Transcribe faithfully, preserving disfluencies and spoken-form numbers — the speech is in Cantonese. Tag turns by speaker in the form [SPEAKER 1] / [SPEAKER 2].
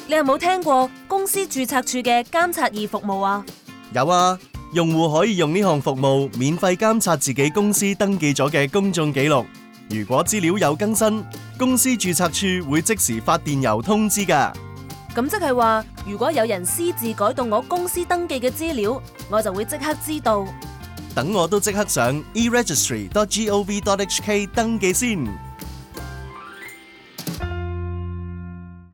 [SPEAKER 1] 你有冇聽過公司註冊處嘅監察二服務啊？
[SPEAKER 2] 有啊，用戶可以用呢項服務免費監察自己公司登記咗嘅公眾記錄。如果資料有更新，公司註冊處會即時發電郵通知㗎。
[SPEAKER 1] 咁即係話，如果有人私自改動我公司登記嘅資料，我就會即刻知道。
[SPEAKER 2] 等我都即刻上 e registry dot gov dot hk 登記先。